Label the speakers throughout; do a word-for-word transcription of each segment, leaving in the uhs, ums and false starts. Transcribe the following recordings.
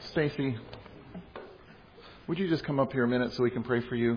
Speaker 1: Stacy, would you just come up here a minute so we can pray for you?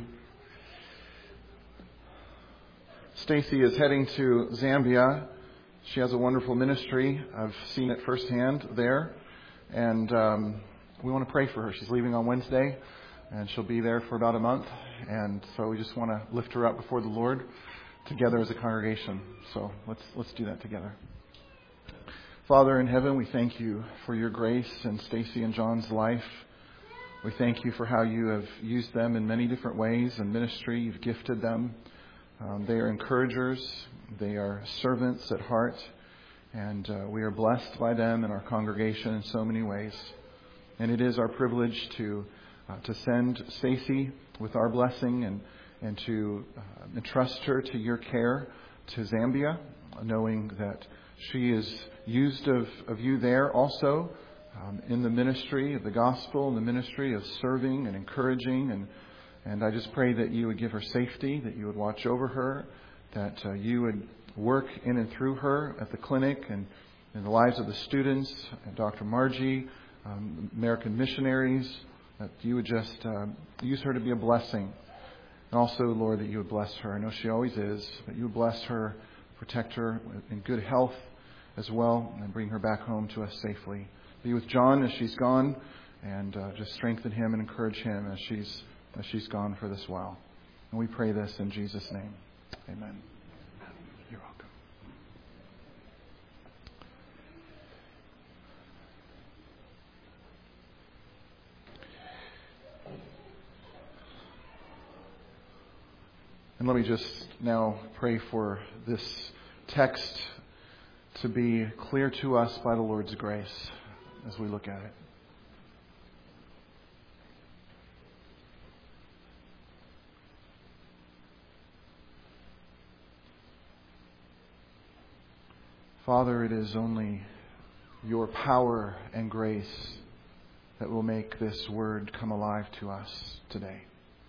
Speaker 1: Stacy is heading to Zambia. She has a wonderful ministry. I've seen it firsthand there. And um, we want to pray for her. She's leaving on Wednesday, and she'll be there for about a month. And so we just want to lift her up before the Lord together as a congregation. So let's let's do that together. Father in heaven, we thank you for your grace in Stacy and John's life. We thank you for how you have used them in many different ways in ministry. You've gifted them. Um, they are encouragers. They are servants at heart. And uh, we are blessed by them in our congregation in so many ways. And it is our privilege to uh, to send Stacy with our blessing and, and to uh, entrust her to your care to Zambia, knowing that she is used of, of you there also um, in the ministry of the gospel, in the ministry of serving and encouraging. And, and I just pray that you would give her safety, that you would watch over her, that uh, you would work in and through her at the clinic and in the lives of the students, and Doctor Margie, um, American missionaries, that you would just uh, use her to be a blessing. And also, Lord, that you would bless her. I know she always is, but you would bless her, protect her in good health as well, and bring her back home to us safely. Be with John as she's gone, and uh, just strengthen him and encourage him as she's as she's gone for this while. And we pray this in Jesus' name. Amen. You're welcome. And let me just now pray for this text to be clear to us by the Lord's grace as we look at it. Father, it is only your power and grace that will make this word come alive to us today.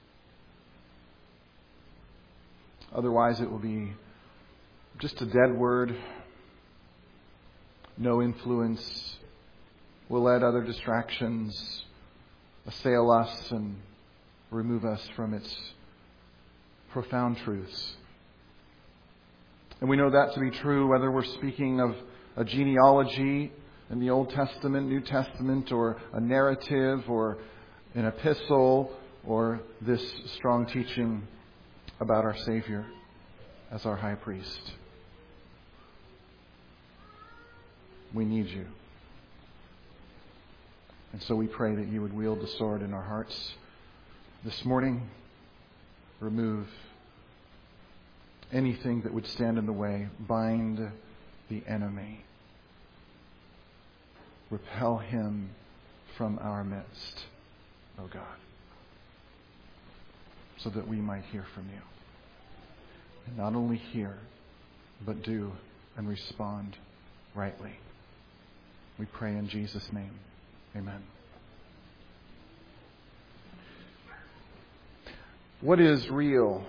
Speaker 1: Otherwise, it will be just a dead word. No influence. We'll let other distractions assail us and remove us from its profound truths. And we know that to be true whether we're speaking of a genealogy in the Old Testament, New Testament, or a narrative, or an epistle, or this strong teaching about our Savior as our high priest. We need you. And so we pray that you would wield the sword in our hearts this morning. Remove anything that would stand in the way. Bind the enemy. Repel him from our midst, O God, so that we might hear from you. And not only hear, but do and respond rightly. We pray in Jesus' name. Amen. What is real?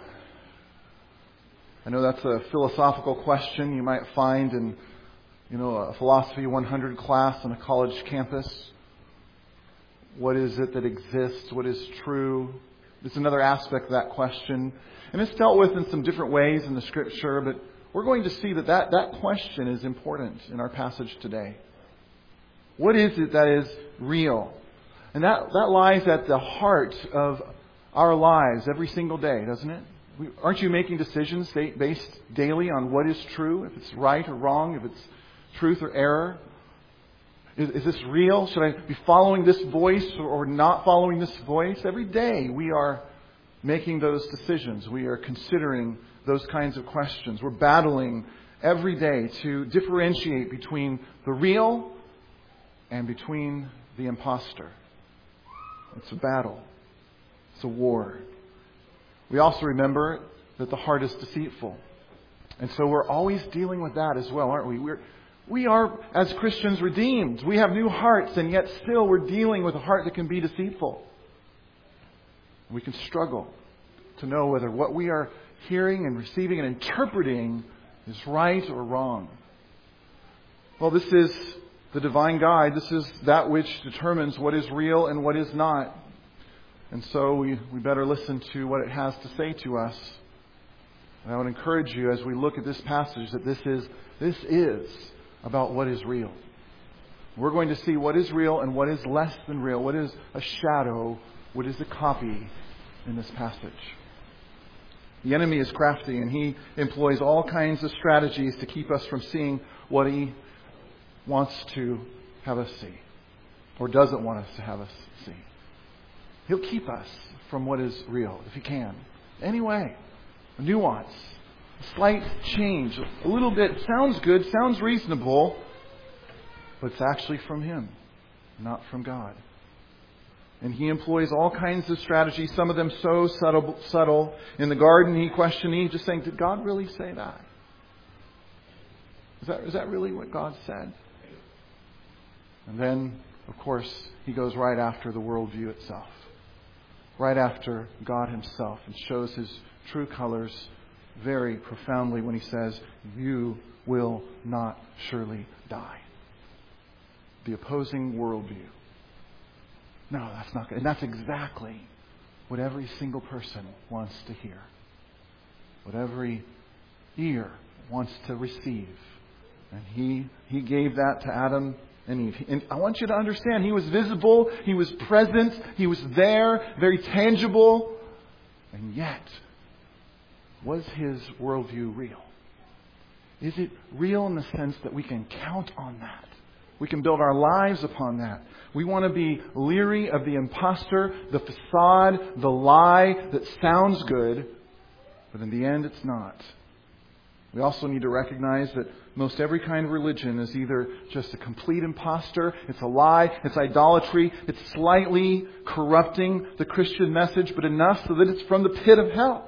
Speaker 1: I know that's a philosophical question you might find in, you know, a Philosophy one hundred class on a college campus. What is it that exists? What is true? There's another aspect of that question. And it's dealt with in some different ways in the Scripture, but we're going to see that that, that question is important in our passage today. What is it that is real? And that, that lies at the heart of our lives every single day, doesn't it? We, aren't you making decisions based daily on what is true, if it's right or wrong, if it's truth or error? Is, is this real? Should I be following this voice or, or not following this voice? Every day we are making those decisions. We are considering those kinds of questions. We're battling every day to differentiate between the real and between the imposter. It's a battle. It's a war. We also remember that the heart is deceitful. And so we're always dealing with that as well, aren't we? We're, we are, as Christians, redeemed. We have new hearts, and yet still we're dealing with a heart that can be deceitful. We can struggle to know whether what we are hearing and receiving and interpreting is right or wrong. Well, this is the divine guide. This is that which determines what is real and what is not. And so we, we better listen to what it has to say to us. And I would encourage you as we look at this passage that this is this is about what is real. We're going to see what is real and what is less than real, what is a shadow, what is a copy in this passage. The enemy is crafty, and he employs all kinds of strategies to keep us from seeing what he wants to have us see, or doesn't want us to have us see. He'll keep us from what is real, if he can. Anyway, a nuance, a slight change, a little bit, sounds good, sounds reasonable, but it's actually from him, not from God. And he employs all kinds of strategies, some of them so subtle. subtle. In the garden, he questioned Eve, just saying, did God really say that? Is that, is that really what God said? And then, of course, he goes right after the worldview itself. Right after God himself, and shows his true colors very profoundly when he says, you will not surely die. The opposing worldview. No, that's not good. And that's exactly what every single person wants to hear. What every ear wants to receive. And he, he gave that to Adam and Eve. And I want you to understand, he was visible, he was present, he was there, very tangible. And yet, was his worldview real? Is it real in the sense that we can count on that? We can build our lives upon that. We want to be leery of the imposter, the facade, the lie that sounds good, but in the end it's not. We also need to recognize that most every kind of religion is either just a complete imposter, it's a lie, it's idolatry, it's slightly corrupting the Christian message, but enough so that it's from the pit of hell.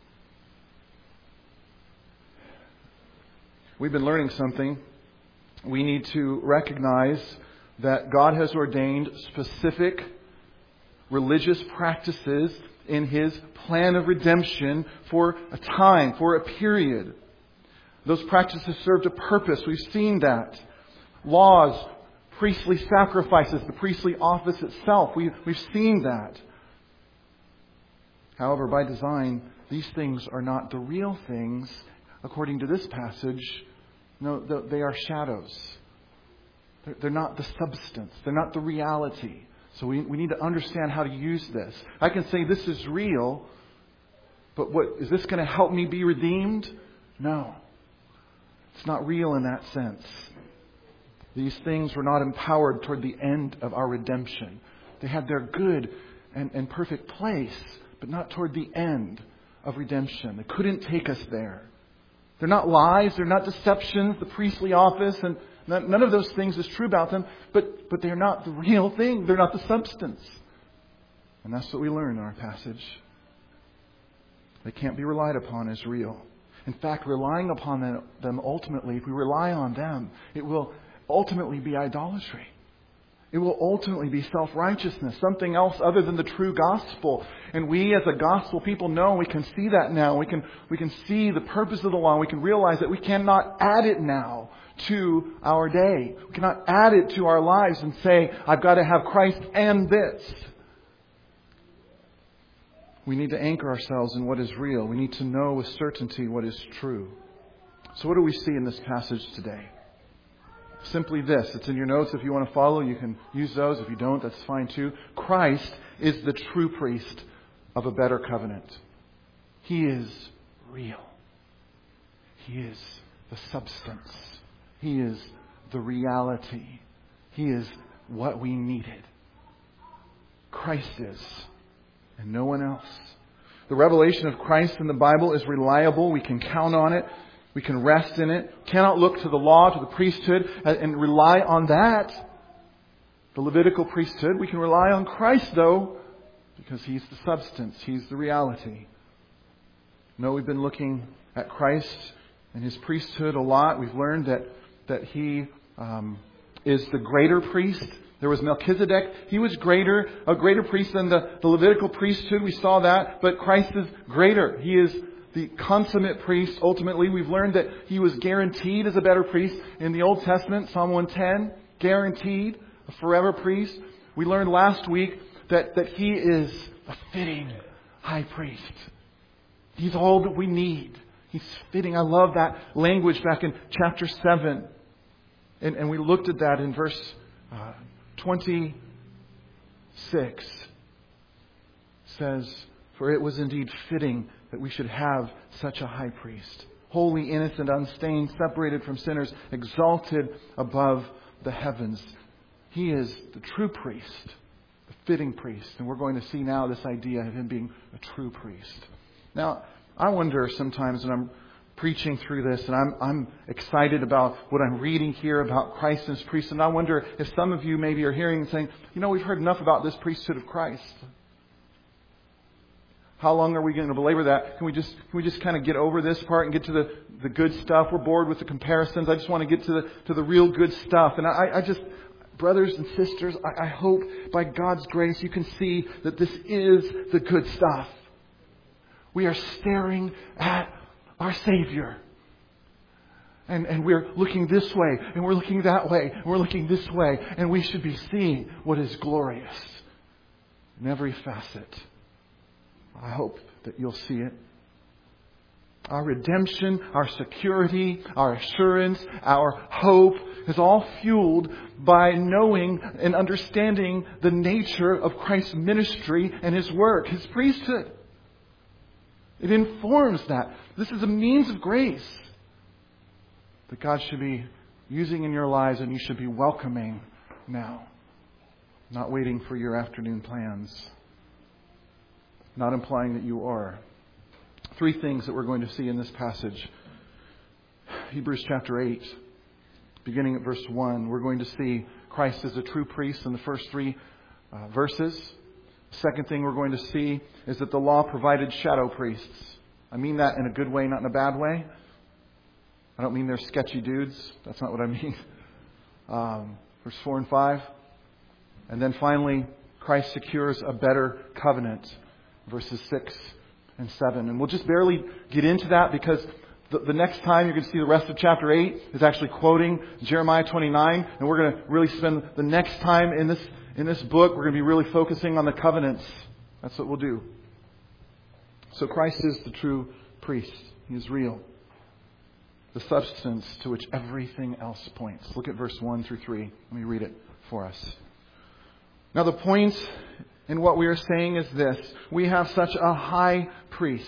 Speaker 1: We've been learning something. We need to recognize that God has ordained specific religious practices in His plan of redemption for a time, for a period. Those practices served a purpose. We've seen that. Laws, priestly sacrifices, the priestly office itself. We've, we've seen that. However, by design, these things are not the real things, according to this passage. No, they are shadows. They're not the substance. They're not the reality. So we, we need to understand how to use this. I can say this is real, but what is this going to help me be redeemed? No. It's not real in that sense. These things were not empowered toward the end of our redemption. They had their good and, and perfect place, but not toward the end of redemption. They couldn't take us there. They're not lies. They're not deceptions. The priestly office and none, none of those things is true about them. But, but they're not the real thing. They're not the substance. And that's what we learn in our passage. They can't be relied upon as real. In fact, relying upon them, them ultimately, if we rely on them, it will ultimately be idolatry. It will ultimately be self-righteousness, something else other than the true gospel. And we as a gospel people know, we can see that now. We can, we can see the purpose of the law. We can realize that we cannot add it now to our day. We cannot add it to our lives and say, I've got to have Christ and this. We need to anchor ourselves in what is real. We need to know with certainty what is true. So what do we see in this passage today? Simply this. It's in your notes. If you want to follow, you can use those. If you don't, that's fine too. Christ is the true priest of a better covenant. He is real. He is the substance. He is the reality. He is what we needed. Christ is, and no one else. The revelation of Christ in the Bible is reliable. We can count on it. We can rest in it. Cannot look to the law, to the priesthood, and rely on that. The Levitical priesthood. We can rely on Christ, though, because He's the substance. He's the reality. No, we've been looking at Christ and His priesthood a lot. We've learned that, that He um, is the greater priest. There was Melchizedek. He was greater, a greater priest than the, the Levitical priesthood. We saw that. But Christ is greater. He is the consummate priest. Ultimately, we've learned that He was guaranteed as a better priest in the Old Testament, Psalm one ten, guaranteed, a forever priest. We learned last week that, that He is a fitting high priest. He's all that we need. He's fitting. I love that language back in chapter seven. And, and we looked at that in verse uh, twenty-six. It says, "For it was indeed fitting that we should have such a high priest, holy, innocent, unstained, separated from sinners, exalted above the heavens." He is the true priest, the fitting priest. And we're going to see now this idea of Him being a true priest. Now, I wonder sometimes when I'm preaching through this, and I'm I'm excited about what I'm reading here about Christ and His priest, and I wonder if some of you maybe are hearing and saying, you know, we've heard enough about this priesthood of Christ. How long are we going to belabor that? Can we just can we just kind of get over this part and get to the, the good stuff? We're bored with the comparisons. I just want to get to the to the real good stuff. And I, I just, brothers and sisters, I, I hope by God's grace you can see that this is the good stuff. We are staring at our Savior. And, and we're looking this way, and we're looking that way, and we're looking this way. And we should be seeing what is glorious in every facet. I hope that you'll see it. Our redemption, our security, our assurance, our hope is all fueled by knowing and understanding the nature of Christ's ministry and His work, His priesthood. It informs that. This is a means of grace that God should be using in your lives, and you should be welcoming now. Not waiting for your afternoon plans. Not implying that you are. Three things that we're going to see in this passage. Hebrews chapter eight, beginning at verse one. We're going to see Christ as a true priest in the first three uh, verses. Second thing we're going to see is that the law provided shadow priests. I mean that in a good way, not in a bad way. I don't mean they're sketchy dudes. That's not what I mean. Um, verse four and five. And then finally, Christ secures a better covenant. Verses six and seven. And we'll just barely get into that because the, the next time you're going to see the rest of chapter eight is actually quoting Jeremiah twenty-nine. And we're going to really spend the next time in this in this book, we're going to be really focusing on the covenants. That's what we'll do. So Christ is the true priest. He is real. The substance to which everything else points. Look at verse one through three. Let me read it for us. Now the point in what we are saying is this. We have such a high priest.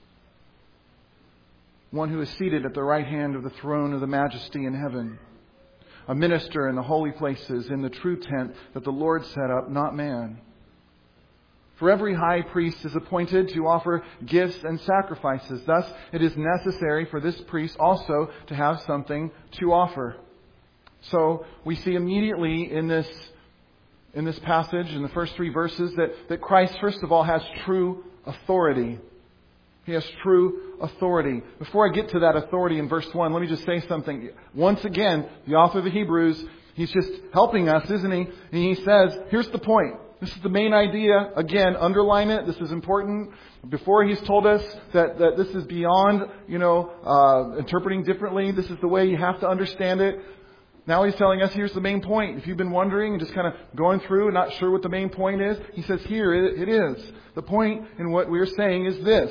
Speaker 1: One who is seated at the right hand of the throne of the majesty in heaven. A minister in the holy places, in the true tent that the Lord set up, not man. For every high priest is appointed to offer gifts and sacrifices. Thus, it is necessary for this priest also to have something to offer. So, we see immediately in this, in this passage, in the first three verses, that, that Christ, first of all, has true authority. He has true authority. Before I get to that authority in verse one, let me just say something. Once again, the author of the Hebrews, he's just helping us, isn't he? And he says, here's the point. This is the main idea. Again, underline it. This is important. Before he's told us that, that this is beyond, you know, uh, interpreting differently. This is the way you have to understand it. Now he's telling us here's the main point. If you've been wondering and just kind of going through and not sure what the main point is, he says here it, it is. The point in what we're saying is this.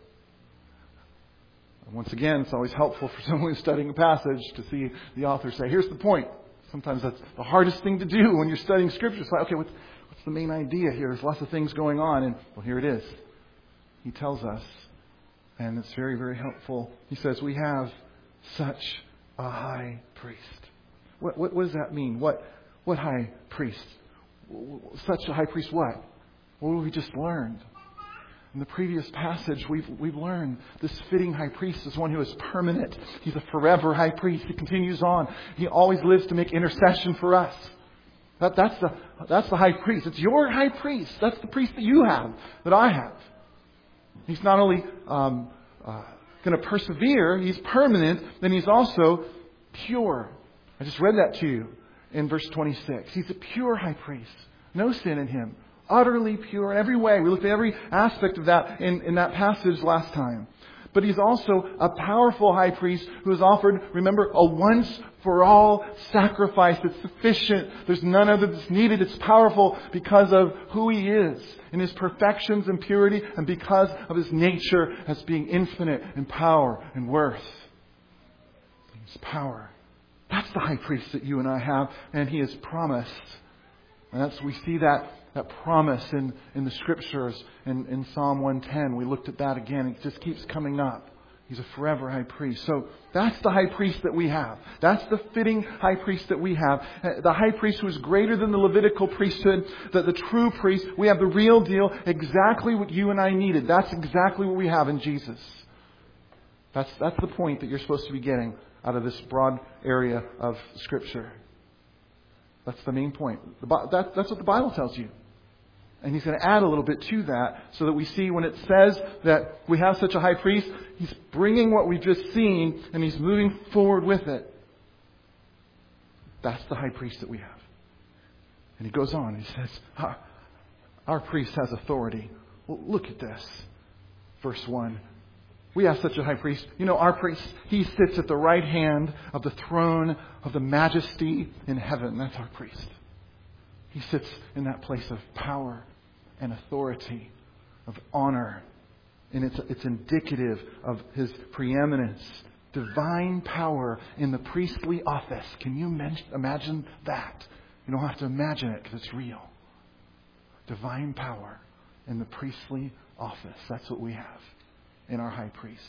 Speaker 1: Once again, it's always helpful for someone who's studying a passage to see the author say, here's the point. Sometimes that's the hardest thing to do when you're studying Scripture. It's like, okay, what's, what's the main idea here? There's lots of things going on. And, well, here it is. He tells us, and it's very, very helpful. He says, we have such a high priest. What, what, what does that mean? What, what high priest? Such a high priest what? What have we just learned? In the previous passage, we've we've learned this fitting high priest is one who is permanent. He's a forever high priest. He continues on. He always lives to make intercession for us. That, that's the that's the high priest. It's your high priest. That's the priest that you have, that I have. He's not only um, uh, going to persevere, he's permanent, then he's also pure. I just read that to you in verse twenty-six. He's a pure high priest. No sin in him. Utterly pure in every way. We looked at every aspect of that in, in that passage last time. But He's also a powerful high priest who has offered, remember, a once-for-all sacrifice that's sufficient. There's none other that's needed. It's powerful because of who He is in His perfections and purity, and because of His nature as being infinite in power and worth. His power. That's the high priest that you and I have, and He has promised. And that's, we see that, that promise in, in the Scriptures in, in Psalm one ten. We looked at that again. It just keeps coming up. He's a forever high priest. So that's the high priest that we have. That's the fitting high priest that we have. The high priest who is greater than the Levitical priesthood, the, the true priest. We have the real deal, exactly what you and I needed. That's exactly what we have in Jesus. That's, that's the point that you're supposed to be getting out of this broad area of Scripture. That's the main point. The, that, that's what the Bible tells you. And He's going to add a little bit to that so that we see when it says that we have such a high priest, He's bringing what we've just seen and He's moving forward with it. That's the high priest that we have. And He goes on. He says, our, our priest has authority. Well, look at this. Verse one. We have such a high priest. You know, our priest, He sits at the right hand of the throne of the majesty in heaven. That's our priest. He sits in that place of power and authority, of honor. And it's, it's indicative of His preeminence. Divine power in the priestly office. Can you imagine that? You don't have to imagine it because it's real. Divine power in the priestly office. That's what we have in our high priest.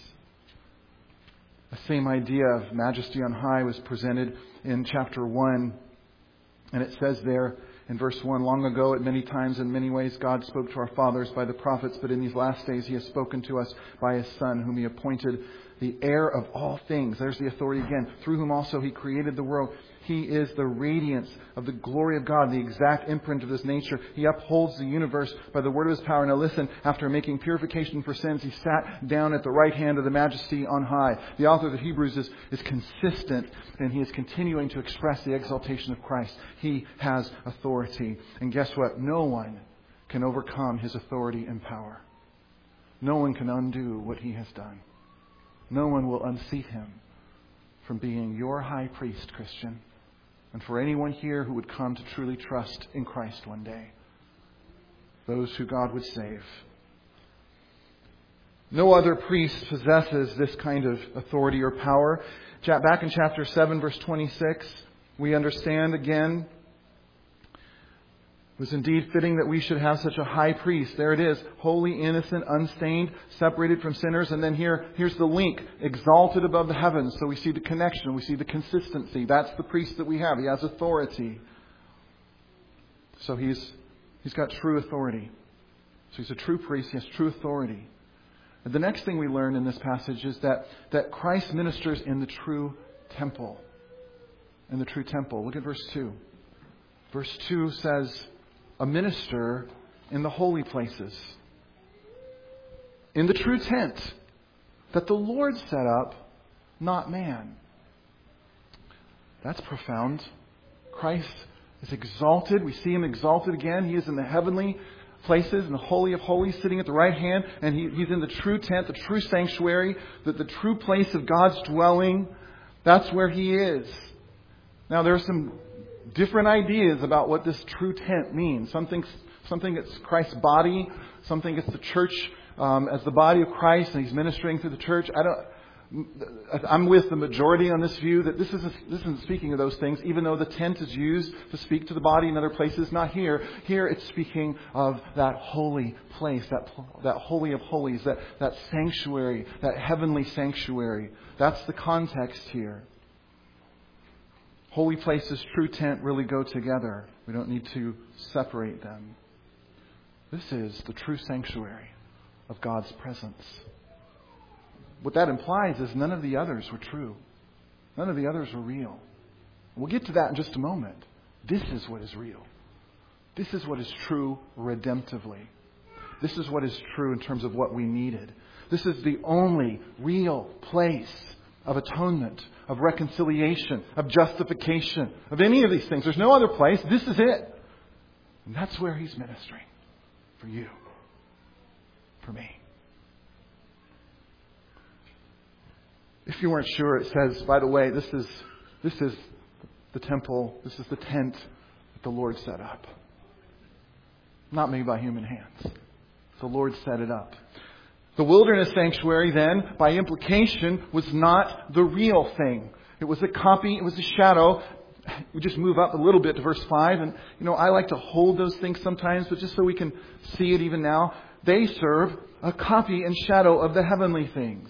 Speaker 1: The same idea of majesty on high was presented in chapter one. And it says there in verse one, long ago at many times in many ways God spoke to our fathers by the prophets, but in these last days He has spoken to us by His Son, whom He appointed the heir of all things. There's the authority again. Through whom also He created the world. He is the radiance of the glory of God, the exact imprint of His nature. He upholds the universe by the word of His power. Now listen, after making purification for sins, He sat down at the right hand of the majesty on high. The author of the Hebrews is, is consistent, and he is continuing to express the exaltation of Christ. He has authority. And guess what? No one can overcome His authority and power. No one can undo what He has done. No one will unseat Him from being your high priest, Christian. And for anyone here who would come to truly trust in Christ one day. Those who God would save. No other priest possesses this kind of authority or power. Back in chapter seven, verse twenty-six, we understand again, it was indeed fitting that we should have such a high priest. There it is. Holy, innocent, unstained, separated from sinners. And then here, here's the link. Exalted above the heavens. So we see the connection. We see the consistency. That's the priest that we have. He has authority. So he's, he's got true authority. So he's a true priest. He has true authority. And the next thing we learn in this passage is that, that Christ ministers in the true temple. In the true temple. Look at verse two. Verse two says, a minister in the holy places, in the true tent that the Lord set up, not man. That's profound. Christ is exalted. We see Him exalted again. He is in the heavenly places, in the Holy of Holies, sitting at the right hand. And he, He's in the true tent, the true sanctuary, the, the true place of God's dwelling. That's where He is. Now, there are some different ideas about what this true tent means. Something, something it's Christ's body. Something it's the church um, as the body of Christ, and He's ministering through the church. I don't. I'm with the majority on this view that this isn't, this isn't speaking of those things, even though the tent is used to speak to the body in other places. Not here. Here it's speaking of that holy place, that that holy of holies, that that sanctuary, that heavenly sanctuary. That's the context here. Holy places, true tent really go together. We don't need to separate them. This is the true sanctuary of God's presence. What that implies is none of the others were true. None of the others were real. We'll get to that in just a moment. This is what is real. This is what is true redemptively. This is what is true in terms of what we needed. This is the only real place of atonement, of reconciliation, of justification, of any of these things. There's no other place. This is it. And that's where He's ministering. For you. For me. If you weren't sure, it says, by the way, this is this is the temple, this is the tent that the Lord set up. Not made by human hands. The Lord set it up. The wilderness sanctuary then, by implication, was not the real thing. It was a copy, it was a shadow. We just move up a little bit to verse five. And, you know, I like to hold those things sometimes, but just so we can see it even now. They serve a copy and shadow of the heavenly things.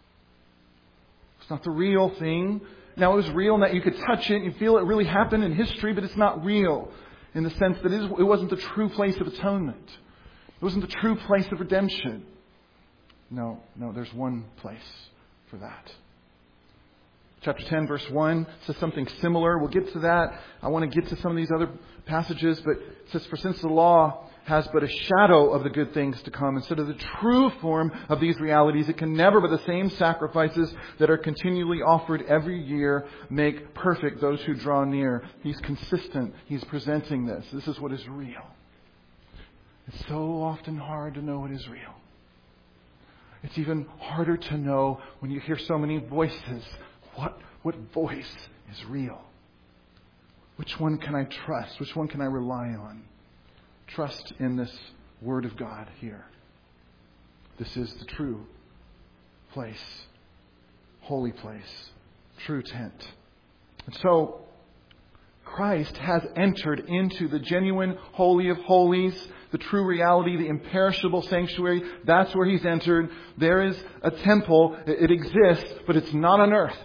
Speaker 1: It's not the real thing. Now, it was real in that you could touch it and you feel it really happened in history, but it's not real in the sense that it wasn't the true place of atonement. It wasn't the true place of redemption. No, no, there's one place for that. Chapter ten, verse one says something similar. We'll get to that. I want to get to some of these other passages, but it says, for since the law has but a shadow of the good things to come, instead of the true form of these realities, it can never, by the same sacrifices that are continually offered every year, make perfect those who draw near. He's consistent. He's presenting this. This is what is real. It's so often hard to know what is real. It's even harder to know when you hear so many voices. What, what voice is real? Which one can I trust? Which one can I rely on? Trust in this Word of God here. This is the true place, holy place, true tent. And so, Christ has entered into the genuine Holy of Holies, the true reality, the imperishable sanctuary. That's where He's entered. There is a temple. It exists, but it's not on earth.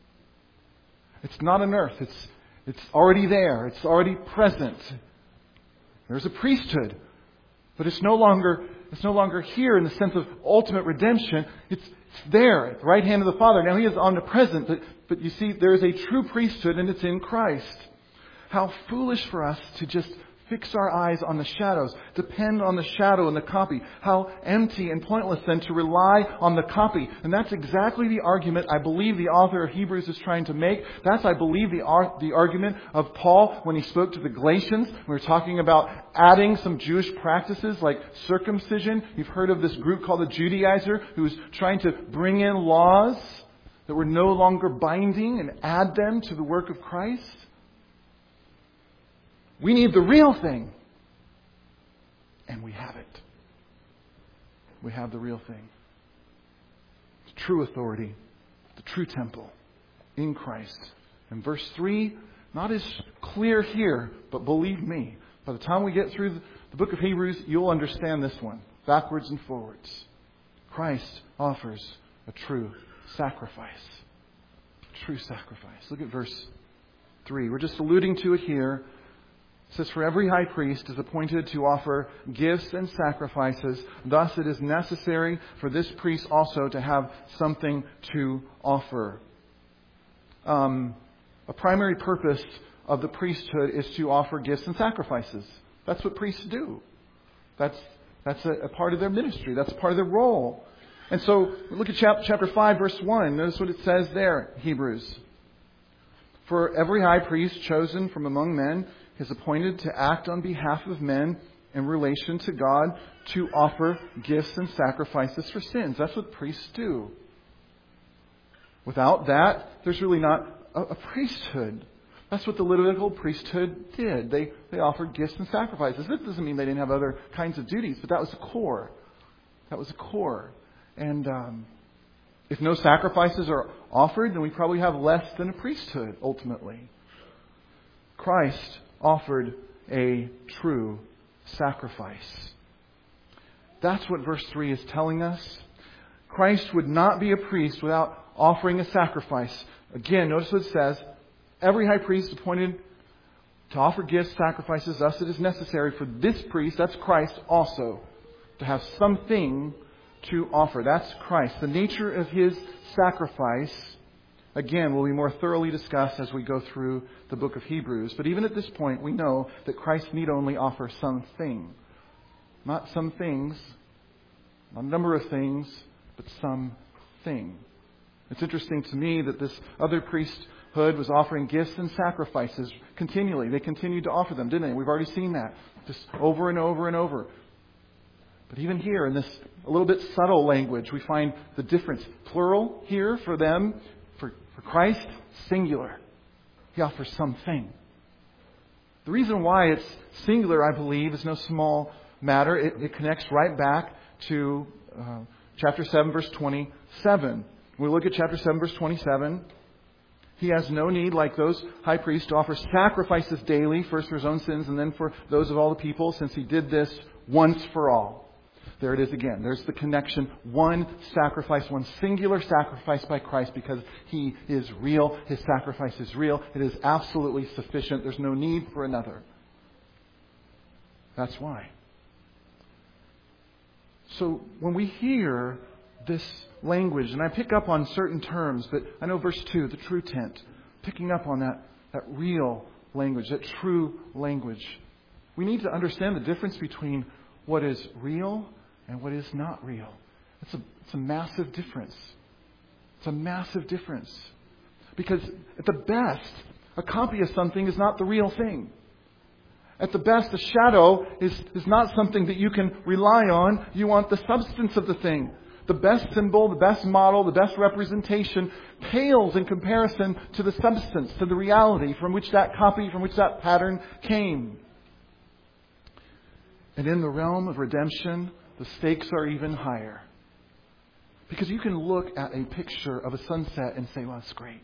Speaker 1: It's not on earth. It's, it's already there. It's already present. There's a priesthood, but it's no longer it's no longer here in the sense of ultimate redemption. It's, it's there at the right hand of the Father. Now He is omnipresent, but, but you see, there is a true priesthood, and it's in Christ. How foolish for us to just fix our eyes on the shadows, depend on the shadow and the copy. How empty and pointless then to rely on the copy. And that's exactly the argument I believe the author of Hebrews is trying to make. That's, I believe, the, ar- the argument of Paul when he spoke to the Galatians. We were talking about adding some Jewish practices like circumcision. You've heard of this group called the Judaizer who was trying to bring in laws that were no longer binding and add them to the work of Christ. We need the real thing. And we have it. We have the real thing. The true authority. The true temple. In Christ. And verse three, not as clear here, but believe me, by the time we get through the book of Hebrews, you'll understand this one. Backwards and forwards. Christ offers a true sacrifice. A true sacrifice. Look at verse three. We're just alluding to it here. It says, for every high priest is appointed to offer gifts and sacrifices. Thus it is necessary for this priest also to have something to offer. Um, a primary purpose of the priesthood is to offer gifts and sacrifices. That's what priests do. That's, that's a, a part of their ministry. That's a part of their role. And so look at chapter, chapter five, verse one. Notice what it says there, Hebrews. For every high priest chosen from among men is appointed to act on behalf of men in relation to God, to offer gifts and sacrifices for sins. That's what priests do. Without that, there's really not a, a priesthood. That's what the Levitical priesthood did. They they offered gifts and sacrifices. This doesn't mean they didn't have other kinds of duties, but that was the core. That was the core. And um, if no sacrifices are offered, then we probably have less than a priesthood, ultimately. Christ offered a true sacrifice. That's what verse three is telling us. Christ would not be a priest without offering a sacrifice. Again, notice what it says. Every high priest appointed to offer gifts, sacrifices, thus it is necessary for this priest, that's Christ also, to have something to offer. That's Christ. The nature of His sacrifice, again, will be more thoroughly discussed as we go through the book of Hebrews. But even at this point, we know that Christ need only offer something. Not some things, not a number of things, but something. It's interesting to me that this other priesthood was offering gifts and sacrifices continually. They continued to offer them, didn't they? We've already seen that. Just over and over and over. But even here in this a little bit subtle language, we find the difference. Plural here for them, for, for Christ, singular. He offers something. The reason why it's singular, I believe, is no small matter. It, it connects right back to uh, chapter seven, verse twenty-seven. When we look at chapter seven, verse twenty-seven, He has no need, like those high priests, to offer sacrifices daily, first for His own sins and then for those of all the people, since He did this once for all. There it is again. There's the connection. One sacrifice, one singular sacrifice by Christ, because He is real. His sacrifice is real. It is absolutely sufficient. There's no need for another. That's why. So when we hear this language, and I pick up on certain terms, but I know verse two, the true tent, picking up on that, that real language, that true language. We need to understand the difference between what is real and what is not real. It's a, it's a massive difference. It's a massive difference. Because at the best, a copy of something is not the real thing. At the best, a shadow is, is not something that you can rely on. You want the substance of the thing. The best symbol, the best model, the best representation pales in comparison to the substance, to the reality from which that copy, from which that pattern came. And in the realm of redemption, the stakes are even higher. Because you can look at a picture of a sunset and say, well, that's great.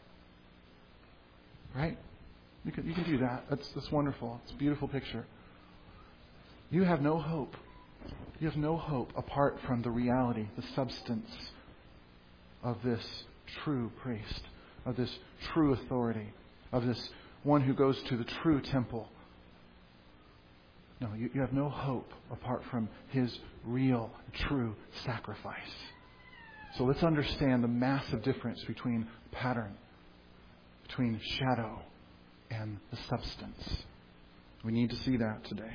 Speaker 1: Right? You can, you can do that. That's, that's wonderful. It's a beautiful picture. You have no hope. You have no hope apart from the reality, the substance of this true priest, of this true authority, of this one who goes to the true temple. No, you, you have no hope apart from His real, true sacrifice. So let's understand the massive difference between pattern, between shadow, and the substance. We need to see that today.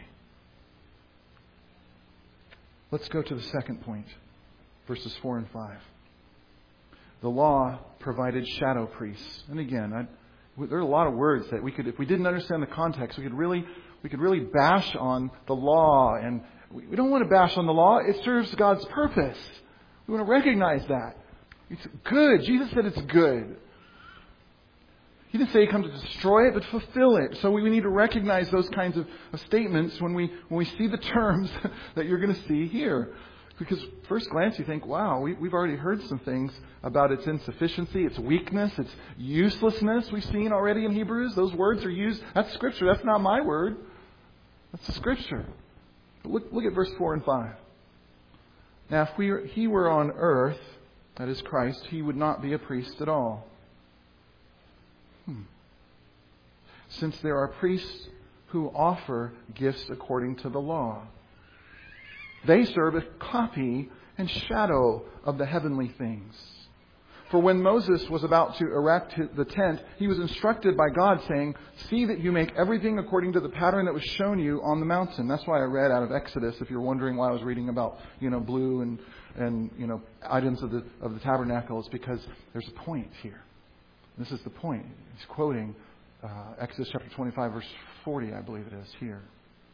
Speaker 1: Let's go to the second point, verses four and five. The law provided shadow priests. And again, I, there are a lot of words that we could, if we didn't understand the context, we could really, we could really bash on the law. And we, we don't want to bash on the law. It serves God's purpose. We want to recognize that. It's good. Jesus said it's good. He didn't say He come to destroy it, but fulfill it. So we need to recognize those kinds of, of statements when we when we see the terms that you're going to see here. Because first glance you think, wow, we, we've already heard some things about its insufficiency, its weakness, its uselessness. We've seen already in Hebrews. Those words are used. That's Scripture. That's not my word. That's the Scripture. But look, look at verse four and five. Now, if we were, He were on earth, that is Christ, He would not be a priest at all. Hmm. Since there are priests who offer gifts according to the law. They serve a copy and shadow of the heavenly things. For when Moses was about to erect the tent, he was instructed by God saying, see that you make everything according to the pattern that was shown you on the mountain. That's why I read out of Exodus, if you're wondering why I was reading about, you know, blue and, and you know, items of the, of the tabernacle. It's because there's a point here. This is the point. He's quoting uh, Exodus chapter twenty-five, verse forty, I believe it is, here.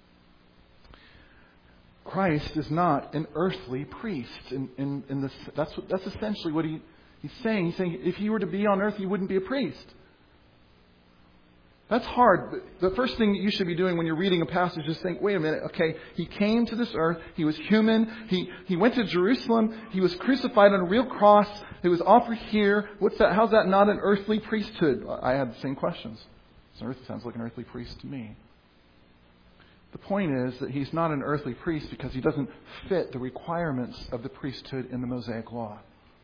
Speaker 1: Christ is not an earthly priest. In, in, in this, that's, what, that's essentially what he, he's saying. He's saying if He were to be on earth, He wouldn't be a priest. That's hard. The first thing that you should be doing when you're reading a passage is think, wait a minute, okay, He came to this earth, He was human, He, he went to Jerusalem, He was crucified on a real cross, It was offered here. What's that? How's that not an earthly priesthood? I had the same questions. Earth sounds like an earthly priest to me. The point is that He's not an earthly priest because He doesn't fit the requirements of the priesthood in the Mosaic Law.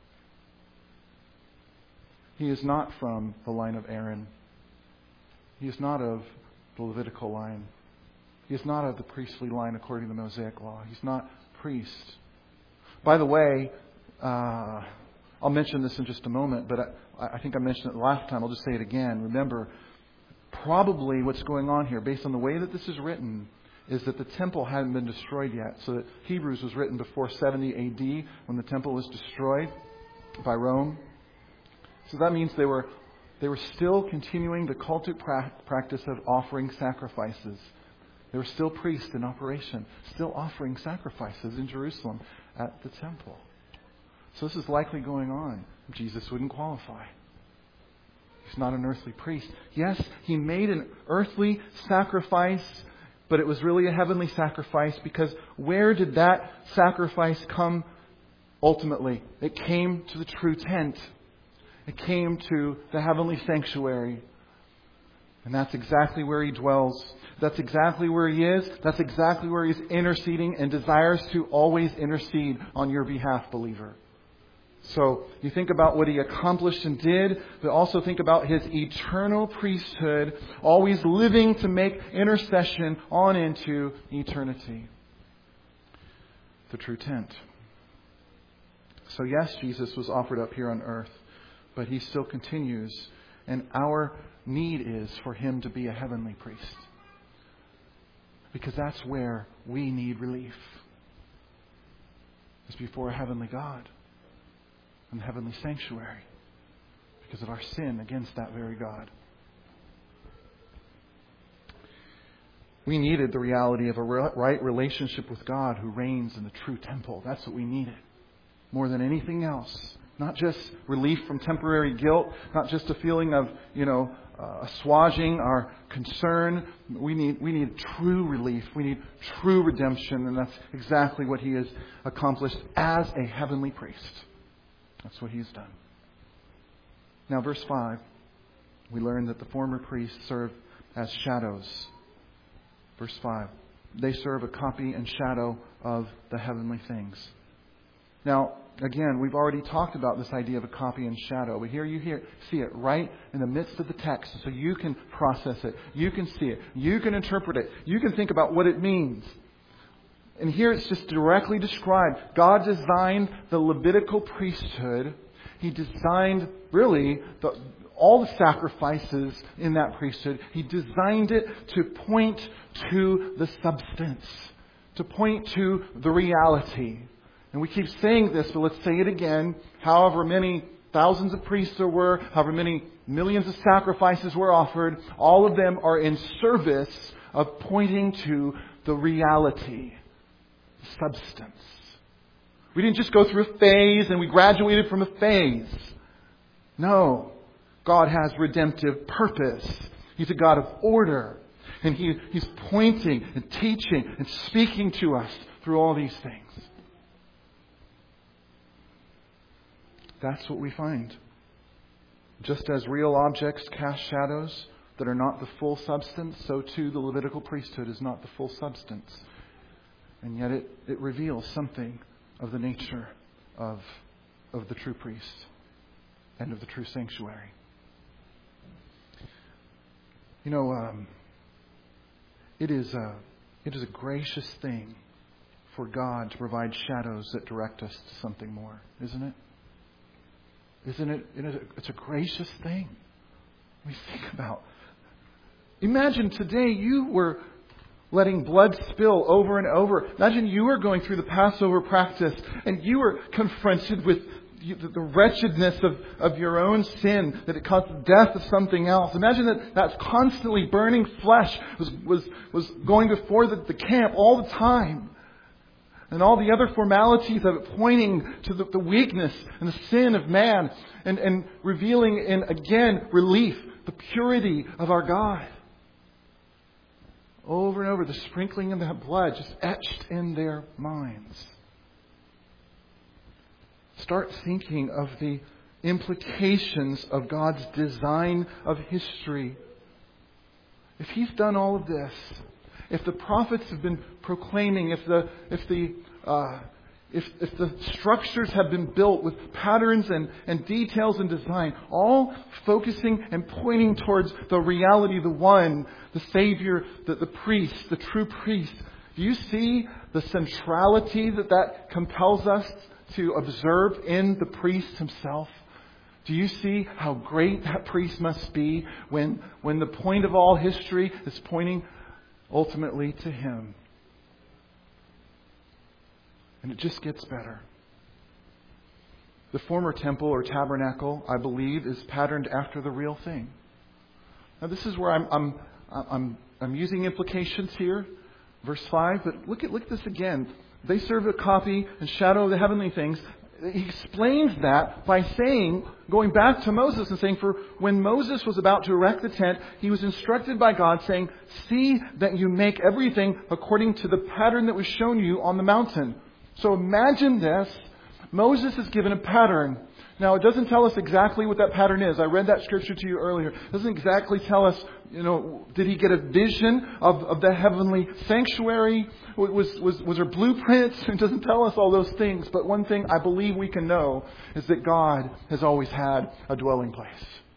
Speaker 1: He is not from the line of Aaron. He is not of the Levitical line. He is not of the priestly line according to the Mosaic Law. He's not priest. By the way, uh, I'll mention this in just a moment, but I, I think I mentioned it last time. I'll just say it again. Remember, probably what's going on here, based on the way that this is written, is that the temple hadn't been destroyed yet. So that Hebrews was written before seventy A D when the temple was destroyed by Rome. So that means they were they were still continuing the cultic pra- practice of offering sacrifices. There were still priests in operation, still offering sacrifices in Jerusalem at the temple. So this is likely going on. Jesus wouldn't qualify. He's not an earthly priest. Yes, he made an earthly sacrifice, but it was really a heavenly sacrifice, because where did that sacrifice come ultimately? It came to the true tent. It came to the heavenly sanctuary. And that's exactly where he dwells. That's exactly where he is. That's exactly where he's interceding and desires to always intercede on your behalf, believer. So you think about what he accomplished and did, but also think about his eternal priesthood, always living to make intercession on into eternity. The true tent. So yes, Jesus was offered up here on earth, but he still continues, and our need is for him to be a heavenly priest. Because that's where we need relief. It's before a heavenly God and the heavenly sanctuary, because of our sin against that very God. We needed the reality of a right relationship with God who reigns in the true temple. That's what we needed more than anything else. Not just relief from temporary guilt, not just a feeling of, you know, uh, assuaging our concern. We need we need true relief. We need true redemption, and that's exactly what he has accomplished as a heavenly priest. That's what he's done. Now, verse five, we learn that the former priests served as shadows. Verse five, they serve a copy and shadow of the heavenly things. Now, again, we've already talked about this idea of a copy and shadow, but here you hear, see it right in the midst of the text, so you can process it, you can see it, you can interpret it, you can think about what it means. And here it's just directly described. God designed the Levitical priesthood. He designed, really, the, all the sacrifices in that priesthood. He designed it to point to the substance, to point to the reality. And we keep saying this, but let's say it again. However many thousands of priests there were, however many millions of sacrifices were offered, all of them are in service of pointing to the reality, the substance. We didn't just go through a phase and we graduated from a phase. No. God has redemptive purpose. He's a God of order. And he, He's pointing and teaching and speaking to us through all these things. That's what we find. Just as real objects cast shadows that are not the full substance, so too the Levitical priesthood is not the full substance. And yet it, it reveals something of the nature of, of the true priest and of the true sanctuary. You know, um, it is a, it is a gracious thing for God to provide shadows that direct us to something more, isn't it? Isn't it? It's a gracious thing. We think about. Imagine today you were letting blood spill over and over. Imagine you were going through the Passover practice and you were confronted with the wretchedness of, of your own sin, that it caused the death of something else. Imagine that that's constantly burning flesh was, was, was going before the, the camp all the time. And all the other formalities of it pointing to the, the weakness and the sin of man. And, and revealing in, again, relief, the purity of our God. Over and over, the sprinkling of that blood just etched in their minds. Start thinking of the implications of God's design of history. If He's done all of this, if the prophets have been proclaiming, if the if the uh, if if the structures have been built with patterns and, and details and design, all focusing and pointing towards the reality, the one, the Savior, the, the priest, the true priest, do you see the centrality that that compels us to observe in the priest himself? Do you see how great that priest must be when when the point of all history is pointing ultimately to Him? And it just gets better. The former temple or tabernacle, I believe, is patterned after the real thing. Now, this is where I'm I'm I'm I'm using implications here. Verse five, but look at look at this again. They serve a copy and shadow of the heavenly things. He explains that by saying, going back to Moses and saying, for when Moses was about to erect the tent, he was instructed by God saying, see that you make everything according to the pattern that was shown you on the mountain. So imagine this. Moses is given a pattern. Now, it doesn't tell us exactly what that pattern is. I read that scripture to you earlier. It doesn't exactly tell us, you know, did he get a vision of, of the heavenly sanctuary? Was, was, was there blueprints? It doesn't tell us all those things. But one thing I believe we can know is that God has always had a dwelling place.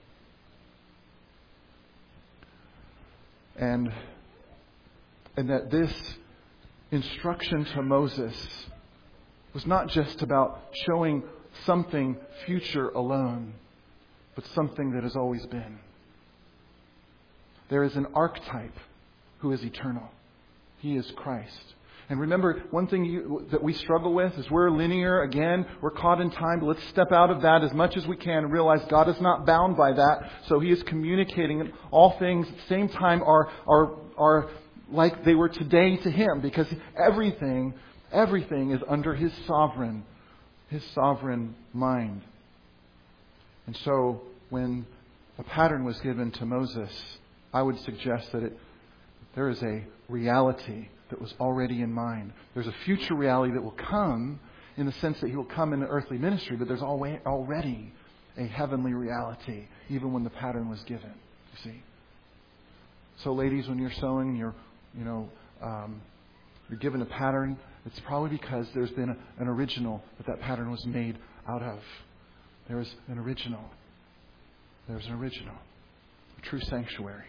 Speaker 1: And, and that this instruction to Moses was not just about showing something future alone, but something that has always been. There is an archetype who is eternal. He is Christ. And remember, one thing you, that we struggle with is we're linear. Again, we're caught in time. Let's step out of that as much as we can and realize God is not bound by that. So He is communicating all things at the same time are, are, are like they were today to Him, because everything, everything is under His sovereign His sovereign mind. And so when a pattern was given to Moses, I would suggest that it, there is a reality that was already in mind. There's a future reality that will come in the sense that He will come in the earthly ministry, but there's already a heavenly reality even when the pattern was given. You see? So ladies, when you're sewing and you're, you know, um, you're given a pattern, it's probably because there's been a, an original that that pattern was made out of. There is an original. There's an original. A true sanctuary.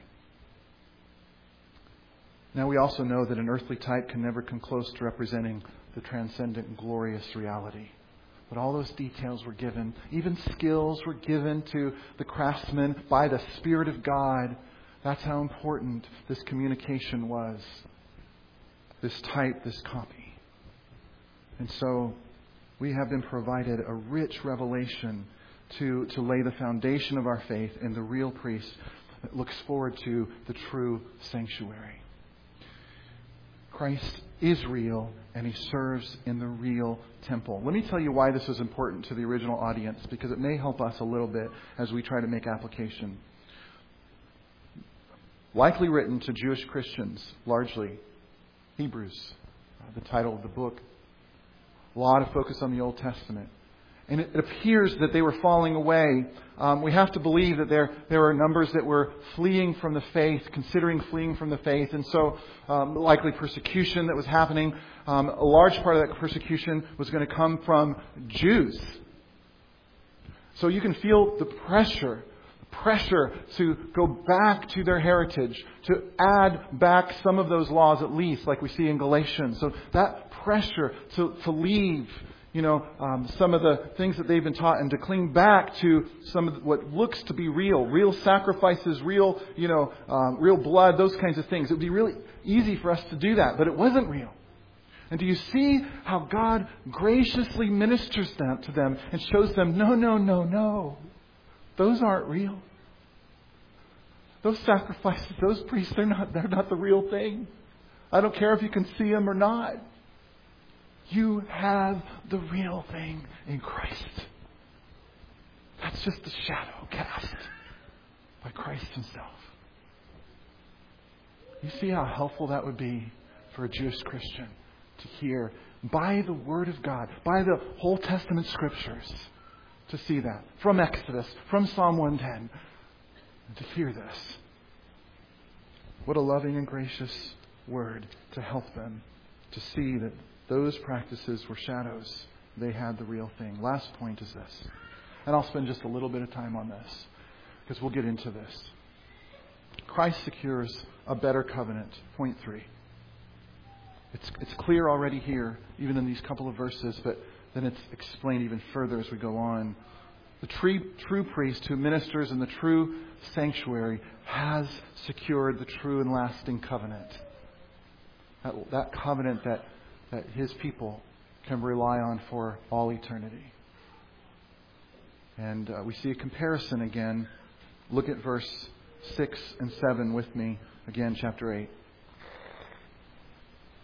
Speaker 1: Now we also know that an earthly type can never come close to representing the transcendent and glorious reality. But all those details were given. Even skills were given to the craftsman by the Spirit of God. That's how important this communication was. This type, this copy. And so we have been provided a rich revelation to, to lay the foundation of our faith in the real priest that looks forward to the true sanctuary. Christ is real and He serves in the real temple. Let me tell you why this is important to the original audience, because it may help us a little bit as we try to make application. Likely written to Jewish Christians, largely Hebrews, the title of the book. A lot of focus on the Old Testament. And it appears that they were falling away. Um, we have to believe that there, there were numbers that were fleeing from the faith, considering fleeing from the faith. And so um, likely persecution that was happening. Um, a large part of that persecution was going to come from Jews. So you can feel the pressure. Pressure to go back to their heritage, to add back some of those laws at least, like we see in Galatians. So that pressure to, to leave, you know, um, some of the things that they've been taught and to cling back to some of what looks to be real, real sacrifices, real, you know, um, real blood, those kinds of things. It would be really easy for us to do that, but it wasn't real. And do you see how God graciously ministers that to them and shows them, no, no, no, no. Those aren't real. Those sacrifices, those priests, they're not, they're not the real thing. I don't care if you can see them or not. You have the real thing in Christ. That's just a shadow cast by Christ Himself. You see how helpful that would be for a Jewish Christian to hear by the Word of God, by the Old Testament Scriptures, to see that. From Exodus, from Psalm one ten. And to hear this. What a loving and gracious word to help them to see that those practices were shadows. They had the real thing. Last point is this. And I'll spend just a little bit of time on this, because we'll get into this. Christ secures a better covenant. Point three. It's, it's clear already here, even in these couple of verses, but then it's explained even further as we go on. The true, true priest who ministers in the true sanctuary has secured the true and lasting covenant. That, that covenant that, that His people can rely on for all eternity. And uh, we see a comparison again. Look at verse six and seven with me. Again, chapter eight.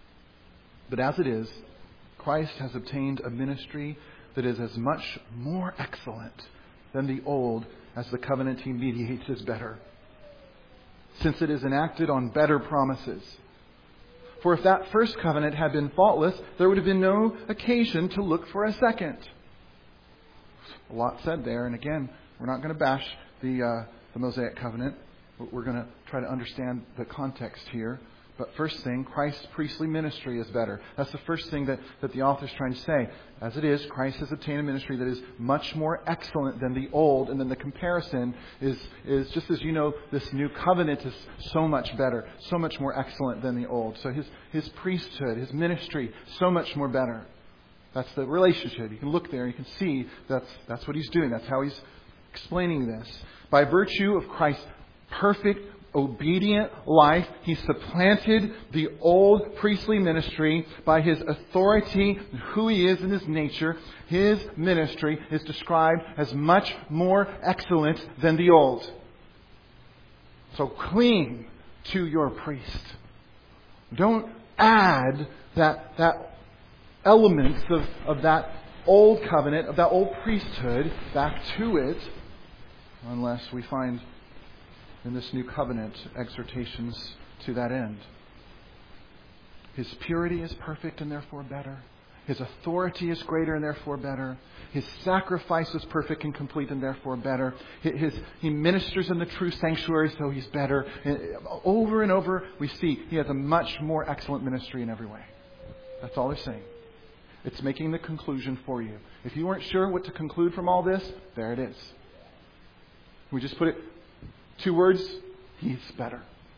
Speaker 1: But as it is, Christ has obtained a ministry that is as much more excellent than the old as the covenant He mediates is better, since it is enacted on better promises. For if that first covenant had been faultless, there would have been no occasion to look for a second. A lot said there, and again, we're not going to bash the uh, the Mosaic covenant. We're going to try to understand the context here. But first thing, Christ's priestly ministry is better. That's the first thing that, that the author is trying to say. As it is, Christ has obtained a ministry that is much more excellent than the old. And then the comparison is, is just as you know, this new covenant is so much better, so much more excellent than the old. So his, his priesthood, his ministry, so much more better. That's the relationship. You can look there and you can see that's, that's what he's doing. That's how he's explaining this. By virtue of Christ's perfect obedient life, He supplanted the old priestly ministry by His authority, who He is in His nature. His ministry is described as much more excellent than the old. So cling to your priest. Don't add that, that elements of, of that old covenant, of that old priesthood back to it, unless we find in this new covenant exhortations to that end. His purity is perfect and therefore better. His authority is greater and therefore better. His sacrifice is perfect and complete and therefore better. His, he ministers in the true sanctuary, so He's better. Over and over we see He has a much more excellent ministry in every way. That's all they're saying. It's making the conclusion for you. If you weren't sure what to conclude from all this, there it is. We just put it two words, He's better.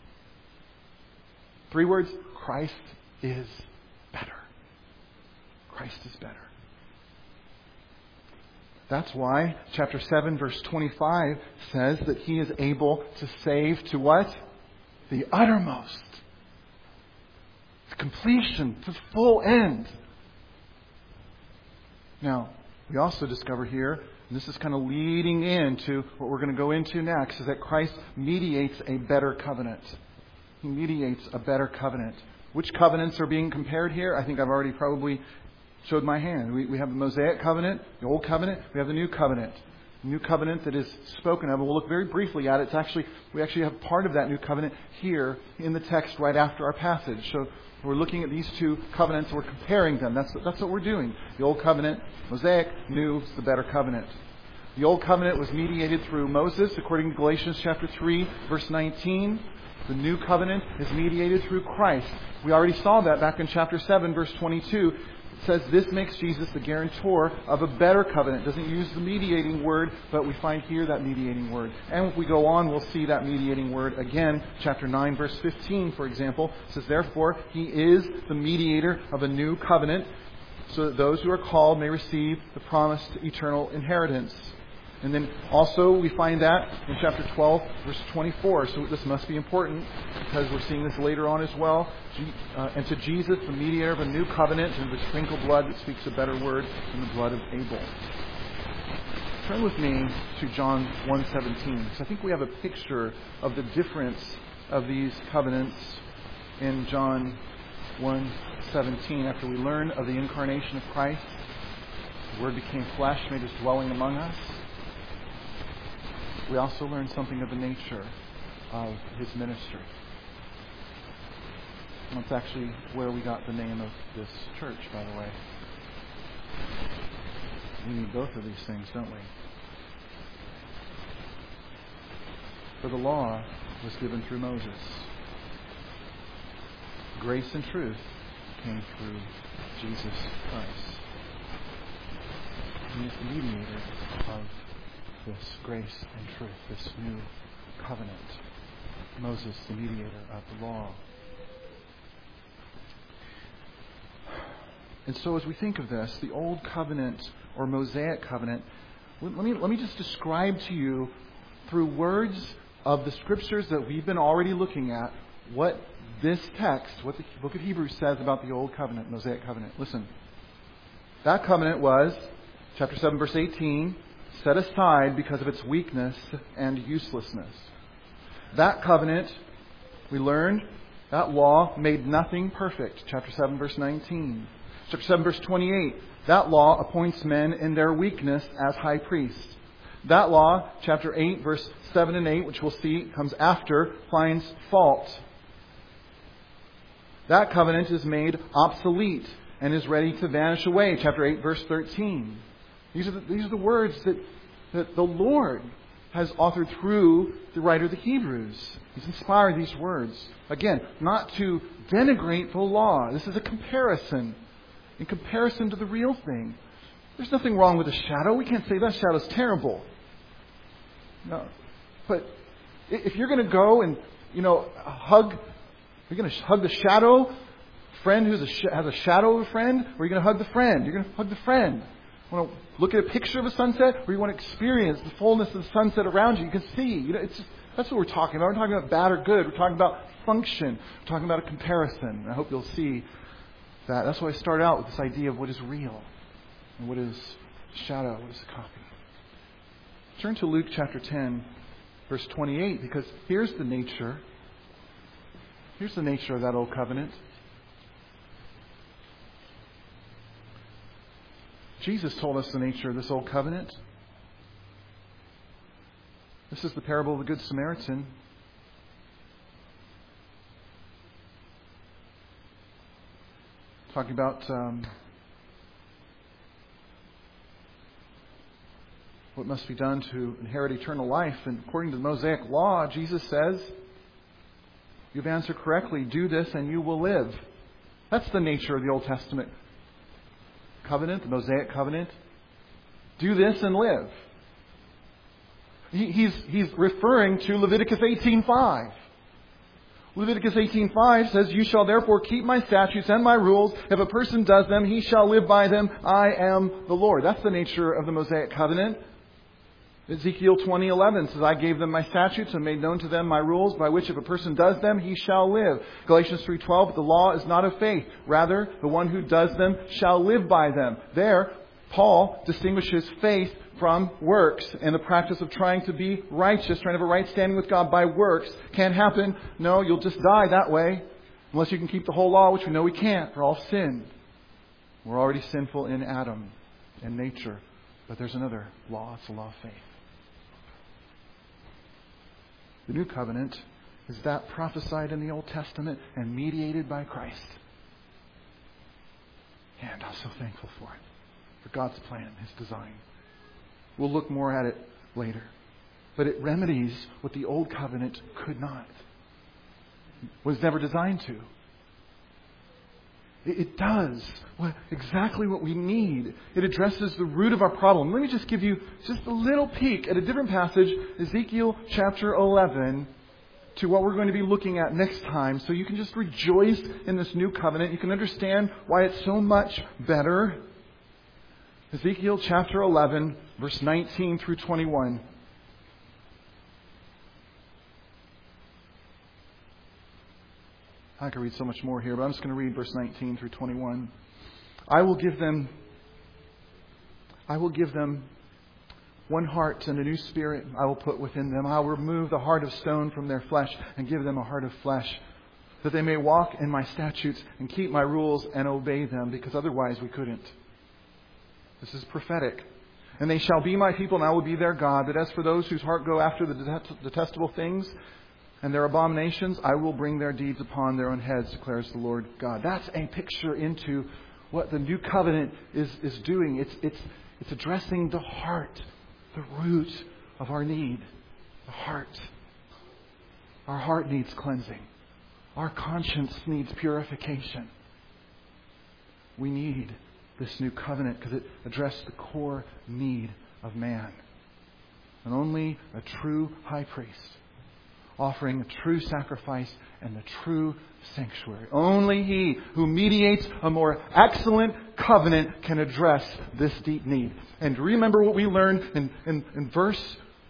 Speaker 1: Three words, Christ is better. Christ is better. That's why chapter seven verse twenty-five says that He is able to save to what? The uttermost. The completion, the full end. Now, we also discover here, and this is kind of leading into what we're going to go into next, is that Christ mediates a better covenant. He mediates a better covenant. Which covenants are being compared here? I think I've already probably showed my hand. We, we have the Mosaic covenant, the Old Covenant. We have the New Covenant. The New Covenant that is spoken of, and we'll look very briefly at it. It's actually, we actually have part of that New Covenant here in the text right after our passage. So we're looking at these two covenants. We're comparing them. That's, that's what we're doing. The Old Covenant, Mosaic, New, is the better covenant. The Old Covenant was mediated through Moses, according to Galatians chapter three, verse nineteen. The New Covenant is mediated through Christ. We already saw that back in chapter seven, verse twenty-two. It says this makes Jesus the guarantor of a better covenant. It doesn't use the mediating word, but we find here that mediating word. And if we go on, we'll see that mediating word again. Chapter nine, verse fifteen, for example, says, therefore, He is the mediator of a new covenant, so that those who are called may receive the promised eternal inheritance. And then also we find that in chapter twelve, verse twenty-four. So this must be important because we're seeing this later on as well. Uh, and to Jesus, the mediator of a new covenant, and the sprinkled blood that speaks a better word than the blood of Abel. Turn with me to John one seventeen. Because I think we have a picture of the difference of these covenants in John one seventeen. After we learn of the incarnation of Christ, the Word became flesh, made His dwelling among us. We also learn something of the nature of His ministry. And that's actually where we got the name of this church, by the way. We need both of these things, don't we? For the law was given through Moses. Grace and truth came through Jesus Christ. He is the mediator of this grace and truth, this new covenant. Moses, the mediator of the law. And so as we think of this, the Old Covenant or Mosaic Covenant, let me, let me just describe to you through words of the Scriptures that we've been already looking at what this text, what the book of Hebrews says about the Old Covenant, Mosaic Covenant. Listen. That covenant was, chapter seven, verse eighteen, set aside because of its weakness and uselessness. That covenant, we learned, That law made nothing perfect. Chapter seven, verse nineteen. Chapter seven, verse twenty-eight. That law appoints men in their weakness as high priests. That law, chapter eight, verse seven and eight, which we'll see comes after, finds fault. That covenant is made obsolete and is ready to vanish away. Chapter eight, verse thirteen. These are the, these are the words that, that the Lord has authored through the writer of the Hebrews. He's inspired these words. Again, not to denigrate the law. This is a comparison. In comparison to the real thing. There's nothing wrong with a shadow. We can't say that shadow's terrible. No. But if you're going to go and, you know, hug, you're going to hug the shadow friend who has a shadow of a friend, or are you going to hug the friend? You're going to hug the friend. You want to look at a picture of a sunset, or you want to experience the fullness of the sunset around you. You can see. You know, it's just, that's what we're talking about. We're talking about bad or good. We're talking about function. We're talking about a comparison. I hope you'll see that. That's why I start out with this idea of what is real and what is shadow, what is a copy. Turn to Luke chapter ten, verse twenty-eight, because here's the nature. Here's the nature of that old covenant. Jesus told us the nature of this old covenant. This is the parable of the Good Samaritan. Talking about um, what must be done to inherit eternal life. And according to the Mosaic law, Jesus says, you've answered correctly, do this and you will live. That's the nature of the Old Testament covenant, the Mosaic covenant. Do this and live. He, he's, he's referring to Leviticus eighteen five. Leviticus eighteen five says, you shall therefore keep my statutes and my rules. If a person does them, he shall live by them. I am the Lord. That's the nature of the Mosaic covenant. Ezekiel twenty eleven says, I gave them my statutes and made known to them my rules, by which if a person does them, he shall live. Galatians three twelve, the law is not of faith. Rather, the one who does them shall live by them. There, Paul distinguishes faith from works and the practice of trying to be righteous, trying to have a right standing with God by works. Can't happen. No, you'll just die that way. Unless you can keep the whole law, which we know we can't. We're all sinned. We're already sinful in Adam and nature. But there's another law. It's the law of faith. The new covenant is that prophesied in the Old Testament and mediated by Christ. And I'm so thankful for it. For God's plan, His design. We'll look more at it later. But it remedies what the old covenant could not. Was never designed to. It does what, exactly what we need. It addresses the root of our problem. Let me just give you just a little peek at a different passage, Ezekiel chapter eleven, to what we're going to be looking at next time. So you can just rejoice in this new covenant. You can understand why it's so much better. Ezekiel chapter eleven, verse nineteen through twenty-one. I could read so much more here, but I'm just going to read verse nineteen through twenty-one. I will give them, I will give them one heart and a new spirit I will put within them. I will remove the heart of stone from their flesh and give them a heart of flesh, that they may walk in my statutes and keep my rules and obey them, because otherwise we couldn't. This is prophetic. And they shall be my people, and I will be their God. But as for those whose heart go after the detestable things and their abominations, I will bring their deeds upon their own heads, declares the Lord God. That's a picture into what the new covenant is, is doing. It's, it's, it's addressing the heart, the root of our need. The heart. Our heart needs cleansing. Our conscience needs purification. We need this new covenant because it addressed the core need of man. And only a true high priest, offering a true sacrifice and the true sanctuary. Only He who mediates a more excellent covenant can address this deep need. And remember what we learned in, in, in verse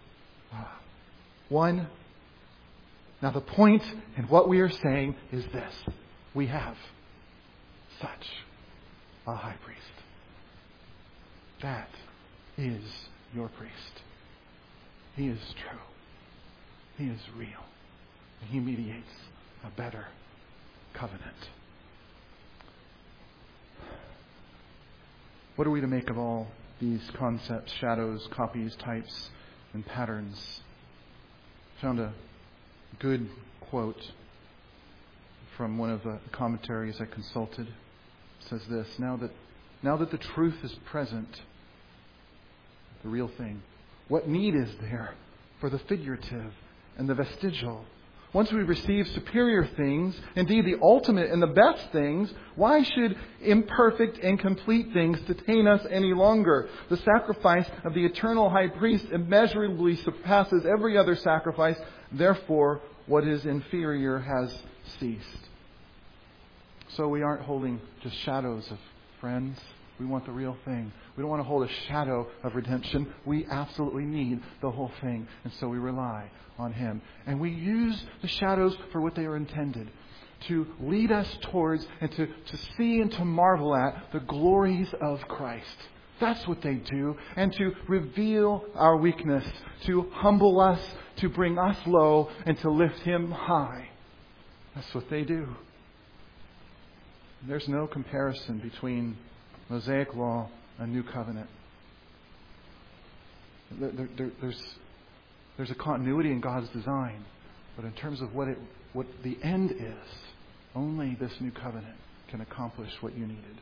Speaker 1: one. Now the point in what we are saying is this. We have such a high priest. That is your priest. He is true. He is real. And He mediates a better covenant. What are we to make of all these concepts, shadows, copies, types, and patterns? I found a good quote from one of the commentaries I consulted. It says this: Now that, now that the truth is present, the real thing, what need is there for the figurative and the vestigial? Once we receive superior things, indeed the ultimate and the best things, why should imperfect and complete things detain us any longer? The sacrifice of the eternal high priest immeasurably surpasses every other sacrifice. Therefore, what is inferior has ceased. So we aren't holding just shadows of friends. We want the real thing. We don't want to hold a shadow of redemption. We absolutely need the whole thing. And so we rely on Him. And we use the shadows for what they are intended. To lead us towards and to, to see and to marvel at the glories of Christ. That's what they do. And to reveal our weakness. To humble us. To bring us low. And to lift Him high. That's what they do. There's no comparison between Mosaic law and New Covenant. There, there, there's, there's a continuity in God's design. But in terms of what it, what the end is, only this New Covenant can accomplish what you needed.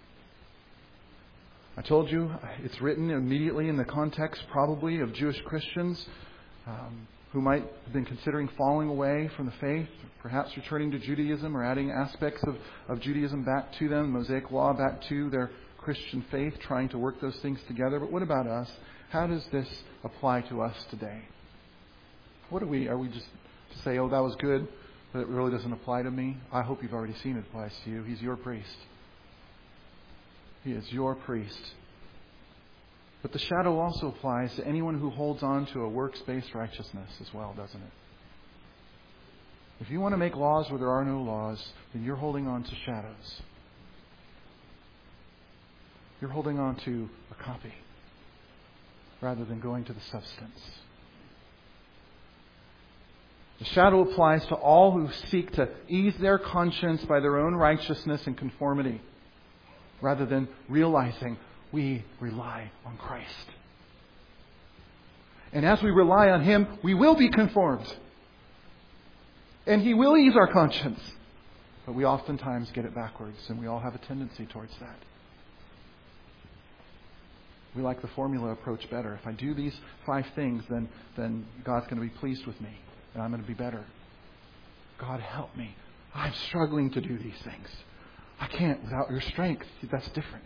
Speaker 1: I told you it's written immediately in the context probably of Jewish Christians um, who might have been considering falling away from the faith, perhaps returning to Judaism or adding aspects of, of Judaism back to them, Mosaic law back to their Christian faith, trying to work those things together. But what about us? How does this apply to us today? What are we? Are we just to say, oh, that was good, but it really doesn't apply to me? I hope you've already seen it applies to you. He's your priest. He is your priest. But the shadow also applies to anyone who holds on to a works-based righteousness as well, doesn't it? If you want to make laws where there are no laws, then you're holding on to shadows. You're holding on to a copy rather than going to the substance. The shadow applies to all who seek to ease their conscience by their own righteousness and conformity rather than realizing we rely on Christ. And as we rely on Him, we will be conformed. And He will ease our conscience. But we oftentimes get it backwards, and we all have a tendency towards that. We like the formula approach better. If I do these five things, then, then God's going to be pleased with me, and I'm going to be better. God, help me. I'm struggling to do these things. I can't without your strength. That's different.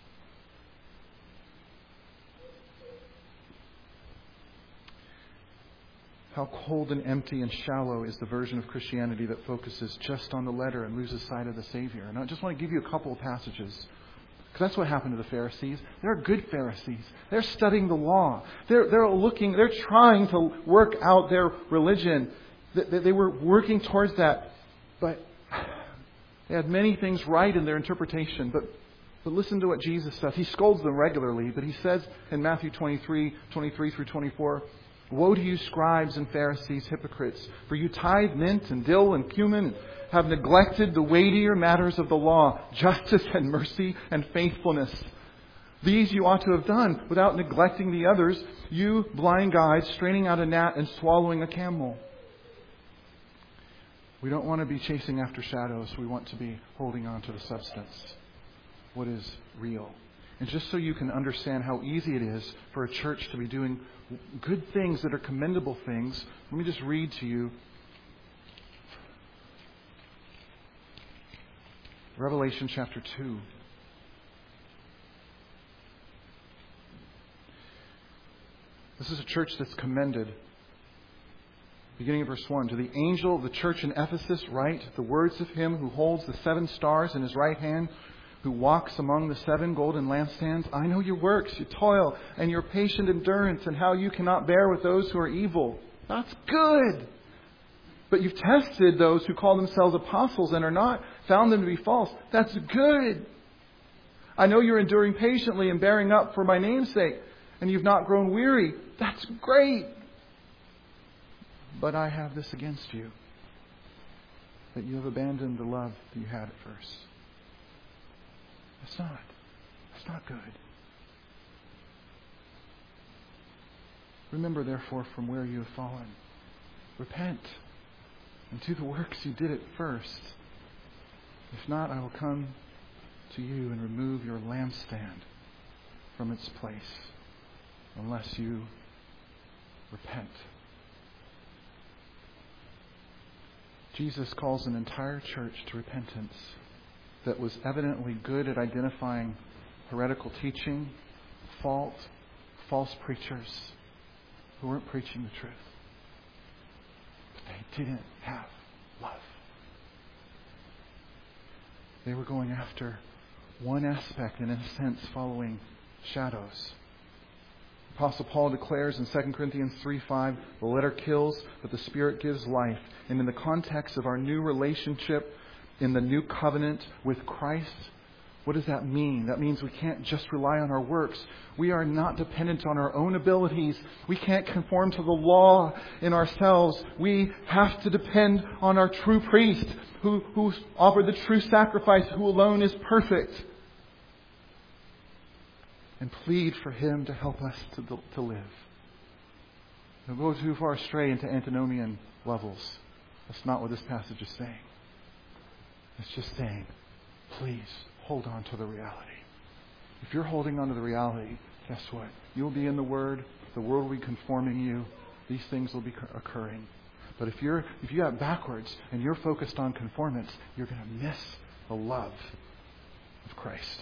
Speaker 1: How cold and empty and shallow is the version of Christianity that focuses just on the letter and loses sight of the Savior. And I just want to give you a couple of passages. Because that's what happened to the Pharisees. They're good Pharisees. They're studying the law. They're, they're looking, they're trying to work out their religion. They, they were working towards that. But they had many things right in their interpretation. But, but listen to what Jesus says. He scolds them regularly. But He says in Matthew twenty-three, twenty-three through twenty-four, "Woe to you, scribes and Pharisees, hypocrites! For you tithe mint and dill and cumin, and have neglected the weightier matters of the law, justice and mercy and faithfulness. These you ought to have done without neglecting the others, you blind guides, straining out a gnat and swallowing a camel." We don't want to be chasing after shadows. We want to be holding on to the substance. What is real? And just so you can understand how easy it is for a church to be doing good things that are commendable things, let me just read to you Revelation chapter two. This is a church that's commended. Beginning of verse one. "To the angel of the church in Ephesus write the words of Him who holds the seven stars in His right hand, who walks among the seven golden lampstands. I know your works, your toil, and your patient endurance, and how you cannot bear with those who are evil." That's good. "But you've tested those who call themselves apostles and are not, found them to be false." That's good. "I know you're enduring patiently and bearing up for my name's sake, and you've not grown weary." That's great. "But I have this against you, that you have abandoned the love that you had at first. That's not. That's not good. Remember, therefore, from where you have fallen. Repent and do the works you did at first. If not, I will come to you and remove your lampstand from its place unless you repent. Jesus calls an entire church to repentance that was evidently good at identifying heretical teaching, fault, false preachers who weren't preaching the truth. But they didn't have love. They were going after one aspect and, in a sense, following shadows. Apostle Paul declares in Second Corinthians three five, the letter kills, but the Spirit gives life. And in the context of our new relationship in the new covenant with Christ, what does that mean? That means we can't just rely on our works. We are not dependent on our own abilities. We can't conform to the law in ourselves. We have to depend on our true priest who, who offered the true sacrifice, who alone is perfect. And plead for Him to help us to, to live. Don't go too far astray into antinomian levels. That's not what this passage is saying. It's just saying, please hold on to the reality. If you're holding on to the reality, guess what? You'll be in the Word. The Word will be conforming you. These things will be occurring. But if you're if you got backwards and you're focused on conformance, you're going to miss the love of Christ.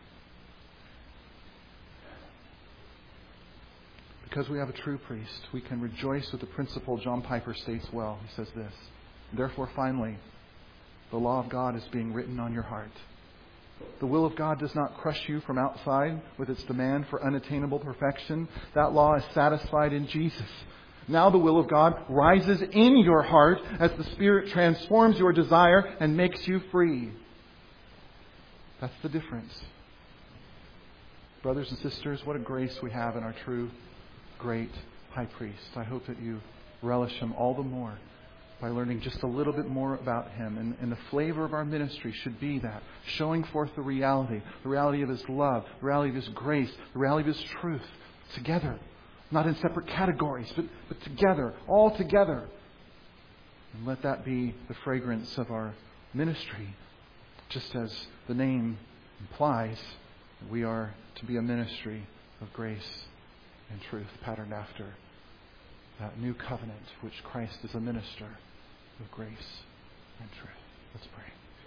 Speaker 1: Because we have a true priest, we can rejoice with the principle John Piper states well. He says this, therefore, finally, the law of God is being written on your heart. The will of God does not crush you from outside with its demand for unattainable perfection. That law is satisfied in Jesus. Now the will of God rises in your heart as the Spirit transforms your desire and makes you free. That's the difference. Brothers and sisters, what a grace we have in our true great high priest. I hope that you relish Him all the more by learning just a little bit more about Him. And, and the flavor of our ministry should be that, showing forth the reality, the reality of His love, the reality of His grace, the reality of His truth, together. Not in separate categories, but, but together, all together. And let that be the fragrance of our ministry, just as the name implies, we are to be a ministry of grace and truth, patterned after that new covenant which Christ is a minister of grace and truth. Let's pray.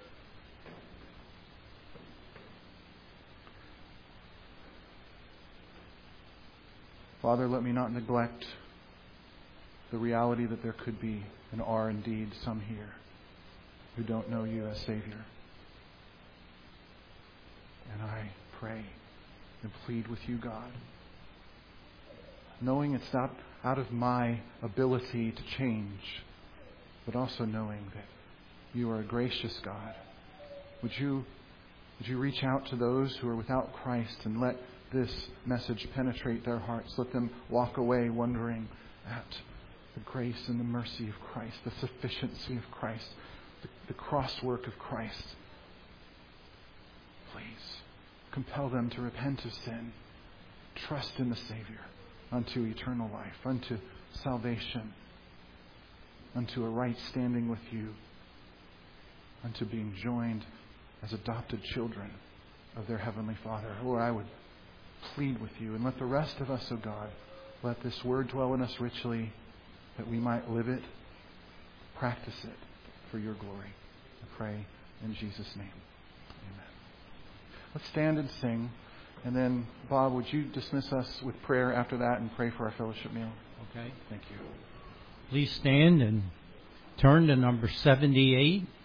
Speaker 1: Father, let me not neglect the reality that there could be and are indeed some here who don't know You as Savior. And I pray and plead with You, God, knowing it's not out of my ability to change, but also knowing that You are a gracious God. Would you, would you reach out to those who are without Christ and let this message penetrate their hearts? Let them walk away wondering at the grace and the mercy of Christ, the sufficiency of Christ, the, the cross work of Christ. Please compel them to repent of sin, trust in the Savior, unto eternal life, unto salvation, unto a right standing with You, unto being joined as adopted children of their Heavenly Father. Lord, I would plead with You, and let the rest of us, O God, let this word dwell in us richly, that we might live it, practice it for Your glory. I pray in Jesus' name. Amen. Let's stand and sing. And then, Bob, would you dismiss us with prayer after that and pray for our fellowship meal?
Speaker 2: Okay.
Speaker 1: Thank you.
Speaker 2: Please stand and turn to number seventy-eight.